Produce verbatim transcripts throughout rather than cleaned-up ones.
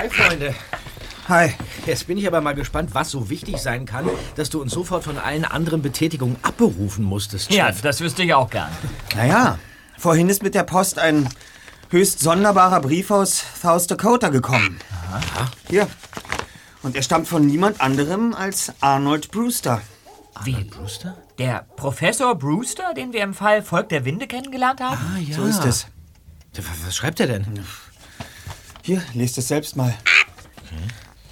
Hi, Freunde. Hi. Jetzt bin ich aber mal gespannt, was so wichtig sein kann, dass du uns sofort von allen anderen Betätigungen abberufen musstest, Chef. Ja, das wüsste ich auch gern. Naja, vorhin ist mit der Post ein höchst sonderbarer Brief aus South Dakota gekommen. Aha. Hier. Und er stammt von niemand anderem als Arnold Brewster. Wie? Arnold Brewster? Der Professor Brewster, den wir im Fall Volk der Winde kennengelernt haben? Ah, ja. So ist es. Was schreibt er denn? Hier, lest es selbst mal. Okay.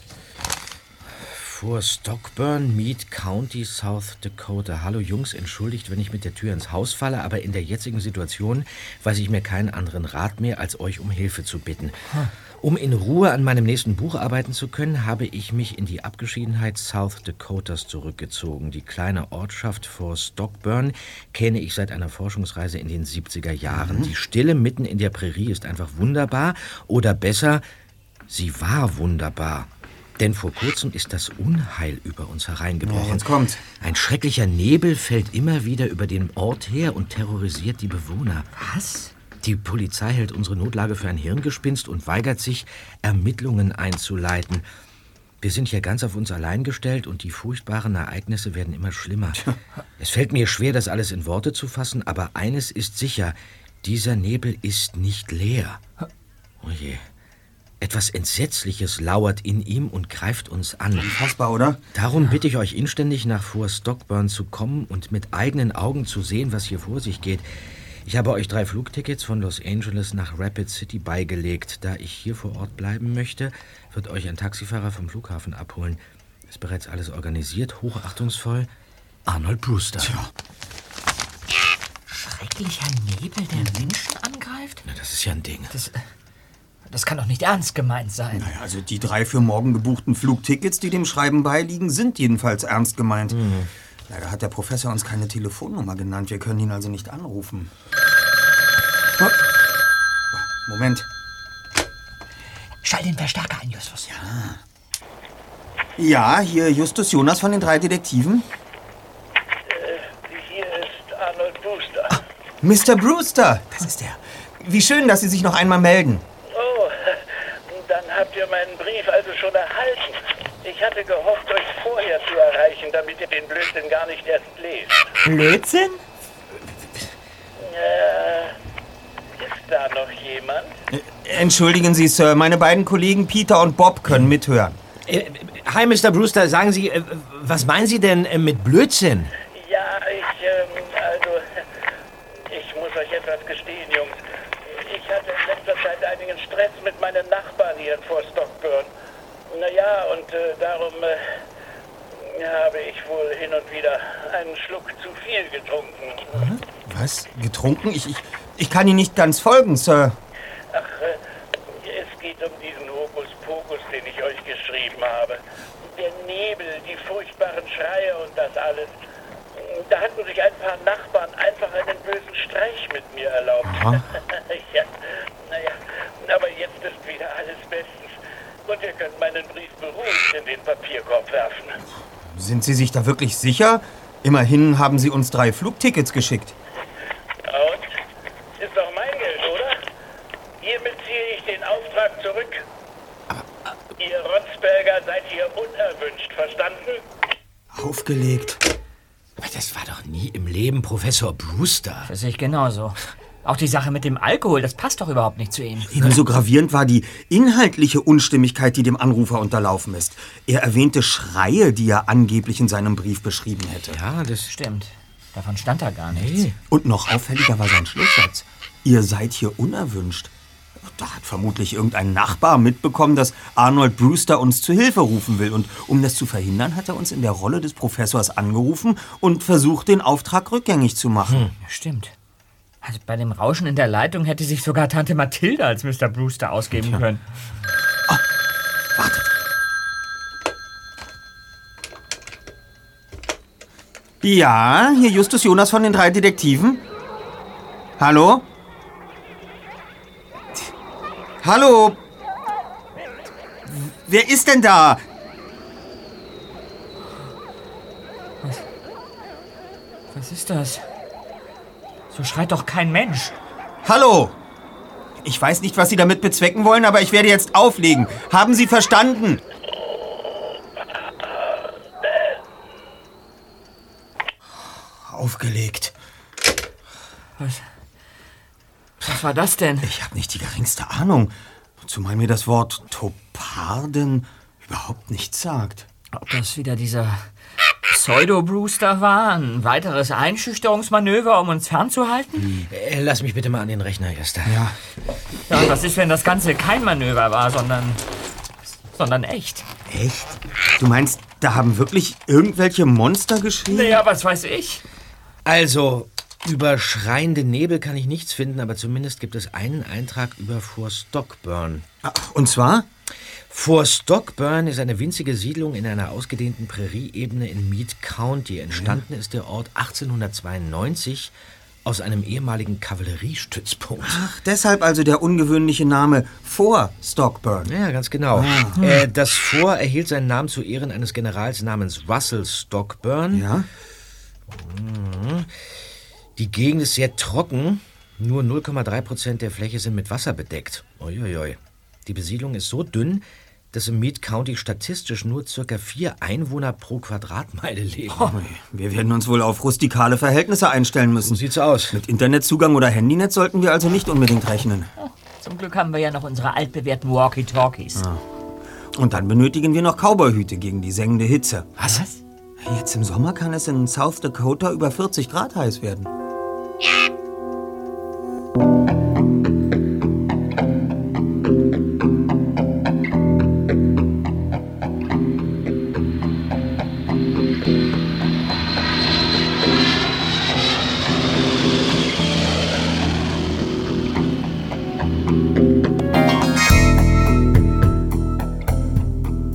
Vor Stockburn, Meade County, South Dakota. Hallo Jungs, entschuldigt, wenn ich mit der Tür ins Haus falle, aber in der jetzigen Situation weiß ich mir keinen anderen Rat mehr, als euch um Hilfe zu bitten. Hm. Um in Ruhe an meinem nächsten Buch arbeiten zu können, habe ich mich in die Abgeschiedenheit South Dakotas zurückgezogen. Die kleine Ortschaft vor Stockburn kenne ich seit einer Forschungsreise in den siebziger Jahren. Mhm. Die Stille mitten in der Prärie ist einfach wunderbar. Oder besser, sie war wunderbar. Denn vor kurzem ist das Unheil über uns hereingebrochen. Ja, jetzt kommt's. Ein schrecklicher Nebel fällt immer wieder über den Ort her und terrorisiert die Bewohner. Was? Die Polizei hält unsere Notlage für ein Hirngespinst und weigert sich, Ermittlungen einzuleiten. Wir sind hier ganz auf uns allein gestellt und die furchtbaren Ereignisse werden immer schlimmer. Es fällt mir schwer, das alles in Worte zu fassen, aber eines ist sicher, dieser Nebel ist nicht leer. Oh je. Etwas Entsetzliches lauert in ihm und greift uns an. Unfassbar, oder? Darum bitte ich euch inständig, nach Fort Stockburn zu kommen und mit eigenen Augen zu sehen, was hier vor sich geht. Ich habe euch drei Flugtickets von Los Angeles nach Rapid City beigelegt. Da ich hier vor Ort bleiben möchte, wird euch ein Taxifahrer vom Flughafen abholen. Ist bereits alles organisiert, hochachtungsvoll. Arnold Brewster. Tja. Schrecklicher Nebel, der Menschen angreift? Na, das ist ja ein Ding. Das, das kann doch nicht ernst gemeint sein. Naja, also die drei für morgen gebuchten Flugtickets, die dem Schreiben beiliegen, sind jedenfalls ernst gemeint. Mhm. Leider hat der Professor uns keine Telefonnummer genannt. Wir können ihn also nicht anrufen. Oh. Moment. Schall den Verstärker ein, Justus. Ja. Ja, hier Justus Jonas von den drei Detektiven. Äh, hier ist Arnold Brewster. Ah, Mister Brewster, das ist er. Wie schön, dass Sie sich noch einmal melden. Oh, dann habt ihr meinen Brief also schon erhalten. Ich hatte gehofft, euch vorher zu erreichen, damit ihr den Blödsinn gar nicht erst lest. Blödsinn? Äh, ist da noch jemand? Entschuldigen Sie, Sir, meine beiden Kollegen Peter und Bob können mithören. Äh, hi, Mister Brewster, sagen Sie, äh, was meinen Sie denn äh, mit Blödsinn? Ja, ich, ähm, also, ich muss euch etwas gestehen, Jungs. Ich hatte in letzter Zeit einigen Stress mit meinen Nachbarn hier in Fort Stockburn. Naja, und äh, darum äh, habe ich wohl hin und wieder einen Schluck zu viel getrunken. Was? Getrunken? Ich, ich, ich kann Ihnen nicht ganz folgen, Sir. Ach, äh, es geht um diesen Hokuspokus, den ich euch geschrieben habe. Der Nebel, die furchtbaren Schreie und das alles. Da hatten sich ein paar Nachbarn einfach einen bösen Streich mit mir erlaubt. Ja, naja, aber jetzt ist wieder alles bestens. Und ihr könnt meinen Brief beruhigt in den Papierkorb werfen. Sind Sie sich da wirklich sicher? Immerhin haben Sie uns drei Flugtickets geschickt. Und? Ist doch mein Geld, oder? Hiermit ziehe ich den Auftrag zurück. Ihr Rotzberger seid hier unerwünscht, verstanden? Aufgelegt. Aber das war doch nie im Leben Professor Brewster. Das sehe ich genauso. Auch die Sache mit dem Alkohol, das passt doch überhaupt nicht zu ihm. Ebenso gravierend war die inhaltliche Unstimmigkeit, die dem Anrufer unterlaufen ist. Er erwähnte Schreie, die er angeblich in seinem Brief beschrieben hätte. Ja, das Stimmt. Davon stand da gar nichts. Nee. Und noch auffälliger war sein Schlusssatz. Ihr seid hier unerwünscht. Da hat vermutlich irgendein Nachbar mitbekommen, dass Arnold Brewster uns zu Hilfe rufen will. Und um das zu verhindern, hat er uns in der Rolle des Professors angerufen und versucht, den Auftrag rückgängig zu machen. Hm. Ja, stimmt. Also bei dem Rauschen in der Leitung hätte sich sogar Tante Mathilda als Mister Brewster ausgeben Tja. können. Oh, wartet. Ja, hier Justus Jonas von den drei Detektiven. Hallo? Hallo? Wer ist denn da? Was? Was ist das? So schreit doch kein Mensch. Hallo? Ich weiß nicht, was Sie damit bezwecken wollen, aber ich werde jetzt auflegen. Haben Sie verstanden? Aufgelegt. Was, was war das denn? Ich habe nicht die geringste Ahnung. Zumal mir das Wort Toparden überhaupt nichts sagt. Ob das wieder dieser Pseudo-Brewster war? Ein weiteres Einschüchterungsmanöver, um uns fernzuhalten? Äh, lass mich bitte mal an den Rechner, Jester. Ja. Ja, und was ist, wenn das Ganze kein Manöver war, sondern, sondern echt? Echt? Du meinst, da haben wirklich irgendwelche Monster geschrien? Naja, was weiß ich? Also, über schreiende Nebel kann ich nichts finden, aber zumindest gibt es einen Eintrag über Fort Stockburn. Und zwar? Fort Stockburn ist eine winzige Siedlung in einer ausgedehnten Prärieebene in Meade County. Entstanden ist der Ort achtzehnhundertzweiundneunzig aus einem ehemaligen Kavalleriestützpunkt. Ach, deshalb also der ungewöhnliche Name Fort Stockburn. Ja, ganz genau. Ah. Äh, das Fort erhielt seinen Namen zu Ehren eines Generals namens Russell Stockburn. Ja. Die Gegend ist sehr trocken. Nur null Komma drei Prozent der Fläche sind mit Wasser bedeckt. Uiuiui. Die Besiedlung ist so dünn, dass im Meade County statistisch nur circa vier Einwohner pro Quadratmeile leben. Oh, wir werden uns wohl auf rustikale Verhältnisse einstellen müssen. So sieht's aus. Mit Internetzugang oder Handynetz sollten wir also nicht unbedingt rechnen. Oh, zum Glück haben wir ja noch unsere altbewährten Walkie-Talkies. Ah. Und dann benötigen wir noch Cowboyhüte gegen die sengende Hitze. Was? Jetzt im Sommer kann es in South Dakota über vierzig Grad heiß werden. Ja,